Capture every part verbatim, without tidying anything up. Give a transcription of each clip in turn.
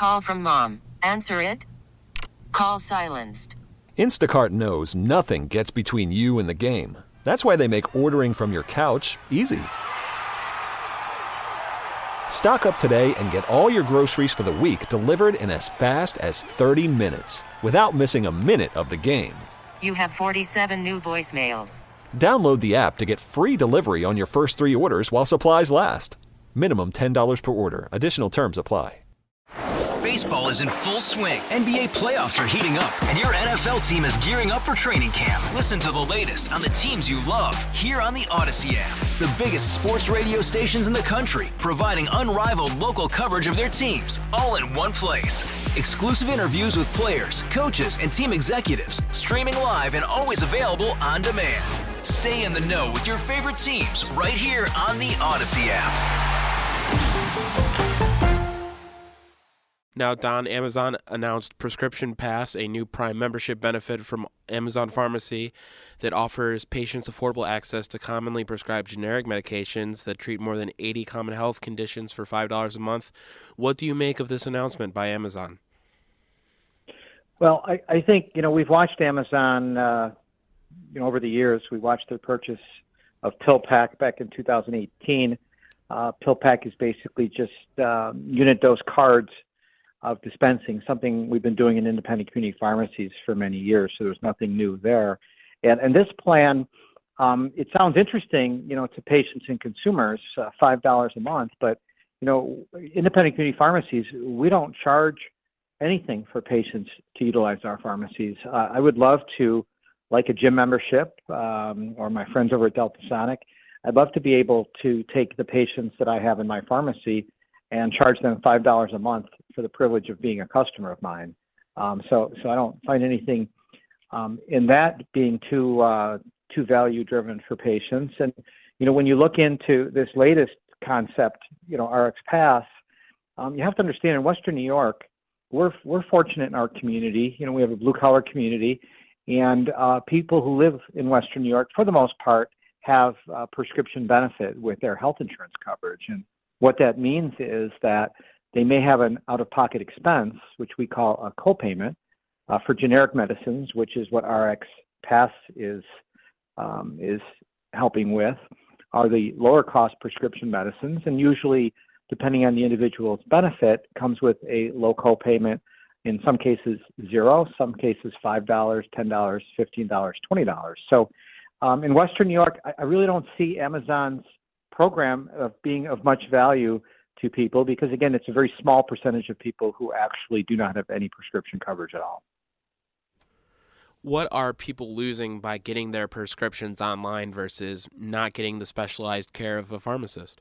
Call from mom. Answer it. Call silenced. Instacart knows nothing gets between you and the game. That's why they make ordering from your couch easy. Stock up today and get all your groceries for the week delivered in as fast as thirty minutes without missing a minute of the game. You have forty-seven new voicemails. Download the app to get free delivery on your first three orders while supplies last. Minimum ten dollars per order. Additional terms apply. Baseball is in full swing. N B A playoffs are heating up, and your N F L team is gearing up for training camp. Listen to the latest on the teams you love here on the Odyssey app. The biggest sports radio stations in the country, providing unrivaled local coverage of their teams, all in one place. Exclusive interviews with players, coaches, and team executives, streaming live and always available on demand. Stay in the know with your favorite teams right here on the Odyssey app. Now, Don, Amazon announced Prescription Pass, a new Prime membership benefit from Amazon Pharmacy that offers patients affordable access to commonly prescribed generic medications that treat more than eighty common health conditions for five dollars a month. What do you make of this announcement by Amazon? Well, I, I think, you know, we've watched Amazon, uh, you know, over the years. We watched their purchase of PillPack back in two thousand eighteen. Uh, PillPack is basically just uh, unit dose cards of dispensing, something we've been doing in independent community pharmacies for many years, so there's nothing new there. And, and this plan, um, it sounds interesting, you know, to patients and consumers, uh, five dollars a month, but, you know, independent community pharmacies, we don't charge anything for patients to utilize our pharmacies. Uh, I would love to, like a gym membership um, or my friends over at Delta Sonic, I'd love to be able to take the patients that I have in my pharmacy and charge them five dollars a month for the privilege of being a customer of mine. Um, so, so I don't find anything um, in that being too uh, too value driven for patients. And you know, when you look into this latest concept, you know, R X Pass, um, you have to understand in Western New York, we're we're fortunate in our community. You know, we have a blue collar community, and uh, people who live in Western New York, for the most part, have uh, prescription benefit with their health insurance coverage. And what that means is that they may have an out-of-pocket expense, which we call a copayment, uh, for generic medicines, which is what R X Pass is um, is helping with, are the lower-cost prescription medicines, and usually, depending on the individual's benefit, comes with a low copayment. In some cases, zero. Some cases, five dollars, ten dollars, fifteen dollars, twenty dollars. So, um, in Western New York, I, I really don't see Amazon's program of being of much value to people because, again, it's a very small percentage of people who actually do not have any prescription coverage at all. What are people losing by getting their prescriptions online versus not getting the specialized care of a pharmacist?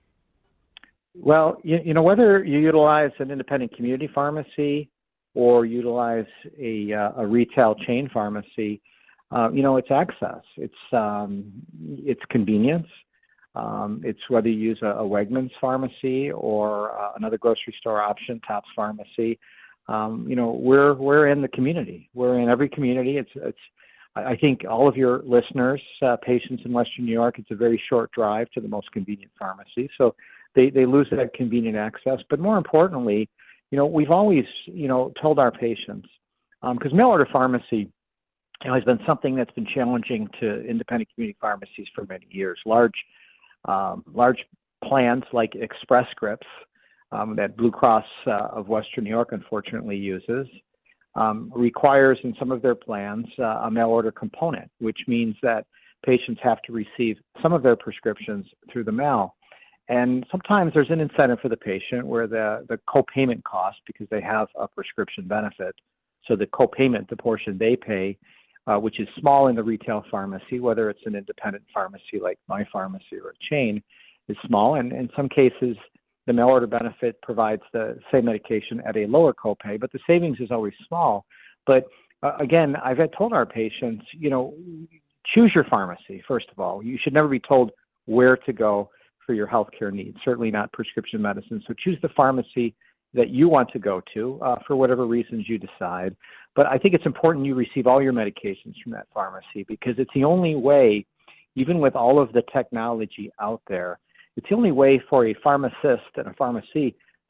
Well, you, you know, whether you utilize an independent community pharmacy or utilize a, uh, a retail chain pharmacy, uh, you know, it's access. It's um, it's convenience. Um, it's whether you use a, a Wegmans pharmacy or uh, another grocery store option, Tops Pharmacy. Um, you know, we're we're in the community. We're in every community. It's it's. I think all of your listeners, uh, patients in Western New York, it's a very short drive to the most convenient pharmacy. So they they lose that convenient access. But more importantly, you know, we've always you know told our patients because um, mail order pharmacy you know, has been something that's been challenging to independent community pharmacies for many years. Large Um, large plans like Express Scripts um, that Blue Cross uh, of Western New York unfortunately uses um, requires in some of their plans uh, a mail order component, which means that patients have to receive some of their prescriptions through the mail. And sometimes there's an incentive for the patient where the, the co-payment cost, because they have a prescription benefit, so the co-payment, the portion they pay, Uh, which is small in the retail pharmacy, whether it's an independent pharmacy like my pharmacy or a chain, is small. And in some cases, the mail order benefit provides the same medication at a lower copay, but the savings is always small. But uh, again, I've had told our patients, you know, choose your pharmacy, first of all. You should never be told where to go for your healthcare needs, certainly not prescription medicine. So choose the pharmacy that you want to go to uh, for whatever reasons you decide. But I think it's important you receive all your medications from that pharmacy because it's the only way, even with all of the technology out there, it's the only way for a pharmacist and a pharmacy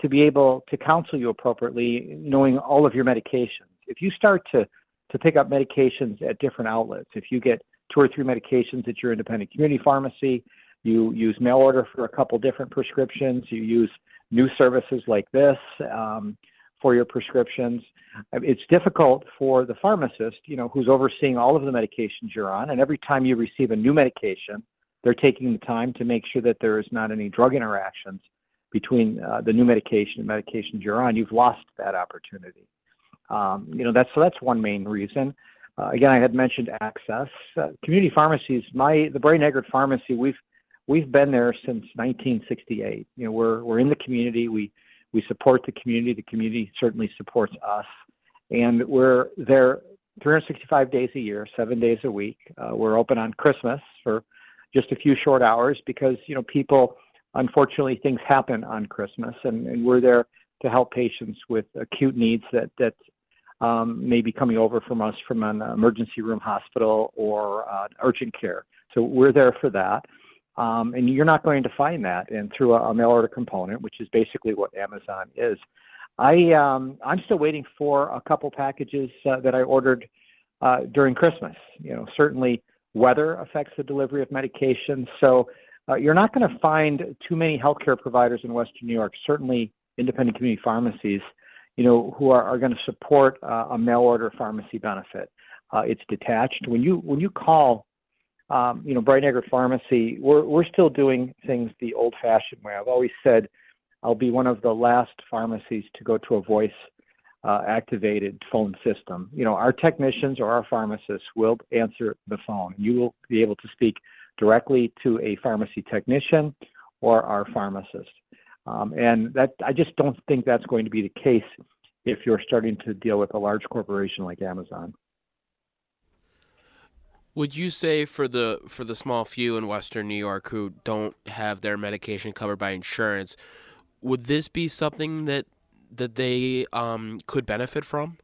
to be able to counsel you appropriately, knowing all of your medications. If you start to, to pick up medications at different outlets, if you get two or three medications at your independent community pharmacy, you use mail order for a couple different prescriptions, you use new services like this um, for your prescriptions, it's difficult for the pharmacist, you know, who's overseeing all of the medications you're on, and every time you receive a new medication, they're taking the time to make sure that there is not any drug interactions between uh, the new medication and medications you're on. You've lost that opportunity. Um, you know, that's so that's one main reason. Uh, again, I had mentioned access. Uh, community pharmacies, my the Braden-Eggert Pharmacy, we've we've been there since nineteen sixty-eight. You know, we're we're in the community. We we support the community. The community certainly supports us, and we're there three hundred sixty-five days a year, seven days a week. Uh, we're open on Christmas for just a few short hours because, you know, people, unfortunately, things happen on Christmas, and, and we're there to help patients with acute needs that, that um, may be coming over from us from an emergency room hospital or uh, urgent care. So we're there for that. Um, and you're not going to find that in through a, a mail order component, which is basically what Amazon is. I, um, I'm still waiting for a couple packages uh, that I ordered uh, during Christmas. You know, certainly weather affects the delivery of medications. So uh, you're not going to find too many healthcare providers in Western New York, certainly independent community pharmacies, you know, who are, are going to support uh, a mail order pharmacy benefit. Uh, it's detached. When you when you call, um, you know, Braden-Eggert Pharmacy, we're we're still doing things the old-fashioned way. I've always said I'll be one of the last pharmacies to go to a voice Uh, activated phone system. You know, our technicians or our pharmacists will answer the phone. You will be able to speak directly to a pharmacy technician or our pharmacist. Um, and that I just don't think that's going to be the case if you're starting to deal with a large corporation like Amazon. Would you say for the for the small few in Western New York who don't have their medication covered by insurance, would this be something that that they um, could benefit from?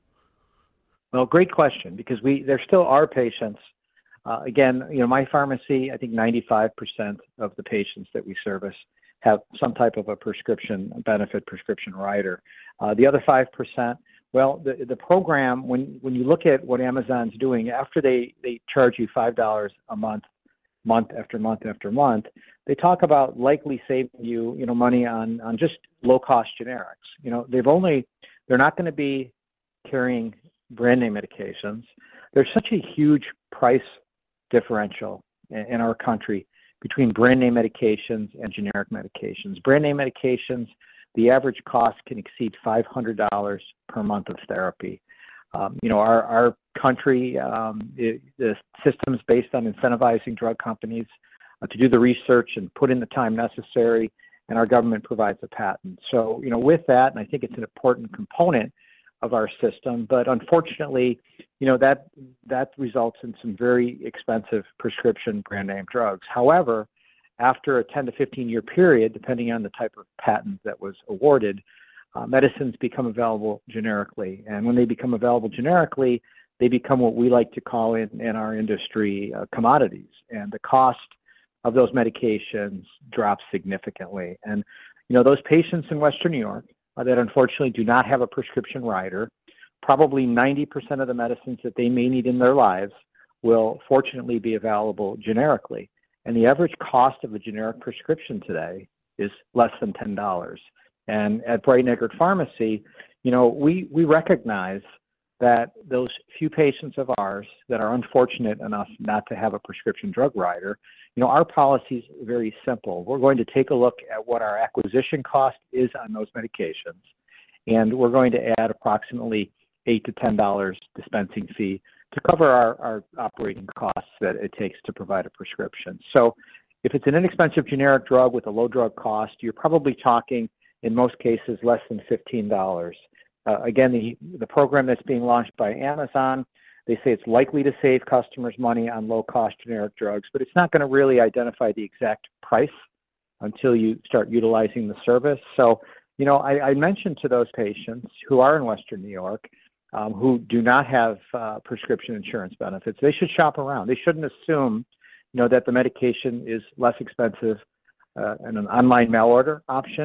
Well, great question, because we there still are patients. Uh, again, you know, my pharmacy, I think ninety-five percent of the patients that we service have some type of a prescription benefit, prescription rider. Uh, the other five percent, well, the the program, when when you look at what Amazon's doing, after they, they charge you five dollars a month, month after month after month, they talk about likely saving you, you know, money on, on just low-cost generics. You know, they've only, they're not going to be carrying brand name medications. There's such a huge price differential in, in our country between brand name medications and generic medications. Brand name medications, the average cost can exceed five hundred dollars per month of therapy. Um, you know, our, our country, um, it, the system's based on incentivizing drug companies uh, to do the research and put in the time necessary, and our government provides a patent. So, you know, with that, and I think it's an important component of our system, but unfortunately, you know, that that results in some very expensive prescription brand name drugs. However, after a ten to fifteen year period, depending on the type of patent that was awarded, uh, medicines become available generically. And when they become available generically, they become what we like to call in, in our industry uh, commodities. And the cost of those medications drops significantly. And, you know, those patients in Western New York uh, that unfortunately do not have a prescription rider, probably ninety percent of the medicines that they may need in their lives will fortunately be available generically. And the average cost of a generic prescription today is less than ten dollars. And at Braden-Eggert Pharmacy, you know, we, we recognize that those few patients of ours that are unfortunate enough not to have a prescription drug rider, you know, our policy is very simple. We're going to take a look at what our acquisition cost is on those medications, and we're going to add approximately eight to ten dollars dispensing fee to cover our, our operating costs that it takes to provide a prescription. So if it's an inexpensive generic drug with a low drug cost, you're probably talking, in most cases, less than fifteen dollars. Uh, again, the, the program that's being launched by Amazon, they say it's likely to save customers money on low-cost generic drugs, but it's not going to really identify the exact price until you start utilizing the service. So, you know, I, I mentioned to those patients who are in Western New York, um, who do not have uh, prescription insurance benefits, they should shop around. They shouldn't assume, you know, that the medication is less expensive uh, and an online mail order option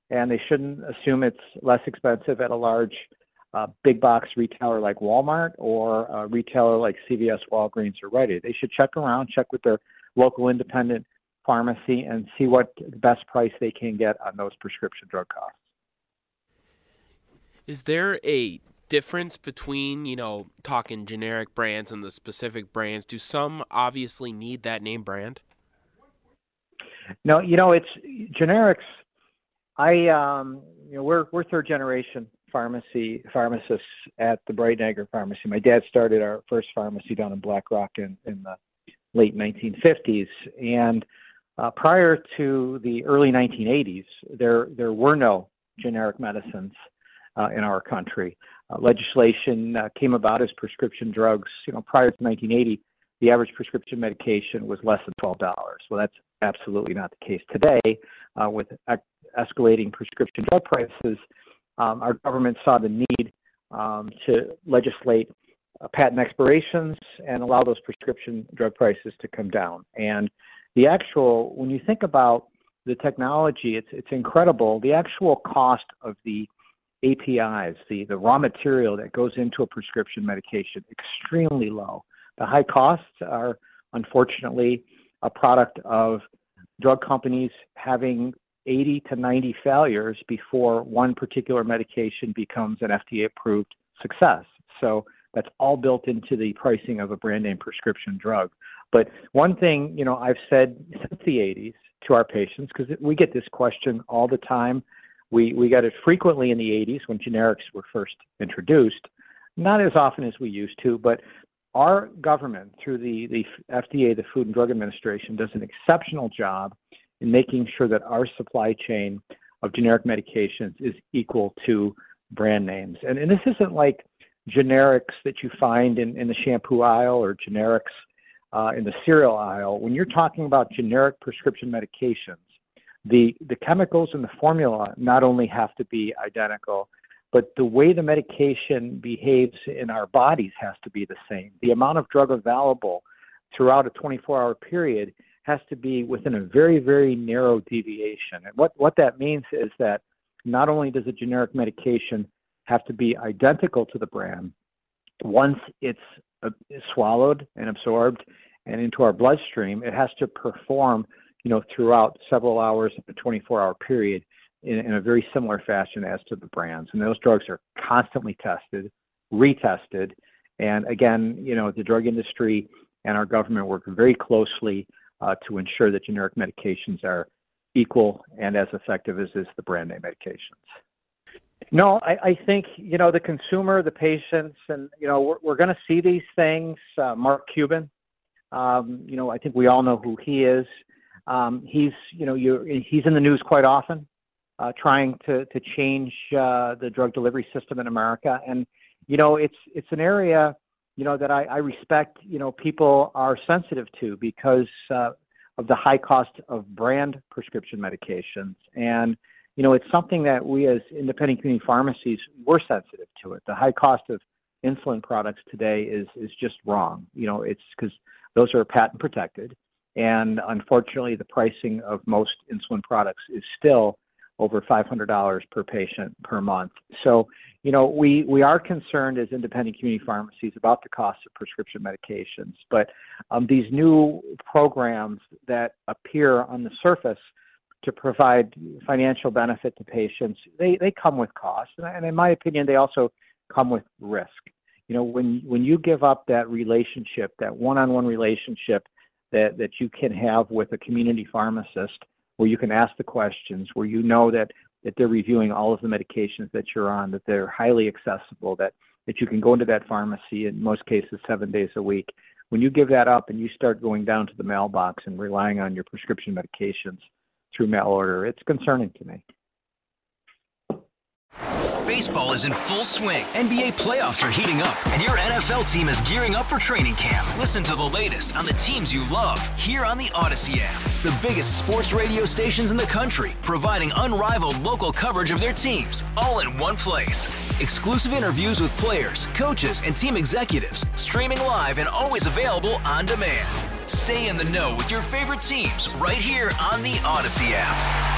and they shouldn't assume it's less expensive at a large uh, big box retailer like Walmart or a retailer like C V S, Walgreens, or Rite Aid. They should check around, check with their local independent pharmacy, and see what the best price they can get on those prescription drug costs. Is there a difference between, you know, talking generic brands and the specific brands? Do some obviously need that name brand? No, you know, it's generics. I, um, you know, we're we're third generation pharmacy pharmacists at the Breitenegger Pharmacy. My dad started our first pharmacy down in Black Rock in, in the late nineteen fifties, and uh, prior to the early nineteen eighties, there there were no generic medicines uh, in our country. Uh, legislation uh, came about as prescription drugs. You know, prior to nineteen eighty, the average prescription medication was less than twelve dollars. Well, that's absolutely not the case today. Uh, with ec- escalating prescription drug prices, um, our government saw the need um, to legislate uh, patent expirations and allow those prescription drug prices to come down. And the actual, when you think about the technology, it's it's incredible. The actual cost of the A P Is, the, the raw material that goes into a prescription medication, extremely low. The high costs are, unfortunately, a product of drug companies having eighty to ninety failures before one particular medication becomes an F D A-approved success. So that's all built into the pricing of a brand name prescription drug. But one thing, you know, I've said since the eighties to our patients, because we get this question all the time. We we got it frequently in the eighties when generics were first introduced, not as often as we used to, but our government, through the, the F D A, the Food and Drug Administration, does an exceptional job in making sure that our supply chain of generic medications is equal to brand names. And, and this isn't like generics that you find in, in the shampoo aisle or generics uh, in the cereal aisle. When you're talking about generic prescription medications, the, the chemicals in the formula not only have to be identical, but the way the medication behaves in our bodies has to be the same. The amount of drug available throughout a twenty-four hour period has to be within a very, very narrow deviation. And what, what that means is that not only does a generic medication have to be identical to the brand, once it's uh, swallowed and absorbed and into our bloodstream, it has to perform, you know, throughout several hours of a twenty-four hour period in, in a very similar fashion as to the brands. And those drugs are constantly tested, retested. And again, you know, the drug industry and our government work very closely uh, to ensure that generic medications are equal and as effective as is the brand name medications. No, I, I think, you know, the consumer, the patients, and, you know, we're, we're going to see these things. Uh, Mark Cuban, um, you know, I think we all know who he is. Um, he's, you know, you he's in the news quite often, uh, trying to to change uh, the drug delivery system in America. And, you know, it's it's an area, you know, that I, I respect, you know, people are sensitive to because uh, of the high cost of brand prescription medications. And, you know, it's something that we as independent community pharmacies, we're sensitive to it. The high cost of insulin products today is is just wrong. You know, it's because those are patent protected. And unfortunately, the pricing of most insulin products is still over five hundred dollars per patient per month. So, you know, we, we are concerned as independent community pharmacies about the cost of prescription medications. But um, these new programs that appear on the surface to provide financial benefit to patients, they, they come with costs. And in my opinion, they also come with risk. You know, when when you give up that relationship, that one-on-one relationship that, that you can have with a community pharmacist, where you can ask the questions, where you know that, that they're reviewing all of the medications that you're on, that they're highly accessible, that, that you can go into that pharmacy in most cases seven days a week. When you give that up and you start going down to the mailbox and relying on your prescription medications through mail order, it's concerning to me. Baseball is in full swing. N B A playoffs are heating up, and your N F L team is gearing up for training camp. Listen to the latest on the teams you love here on the Odyssey app. The biggest sports radio stations in the country, providing unrivaled local coverage of their teams, all in one place. Exclusive interviews with players, coaches, and team executives, streaming live and always available on demand. Stay in the know with your favorite teams right here on the Odyssey app.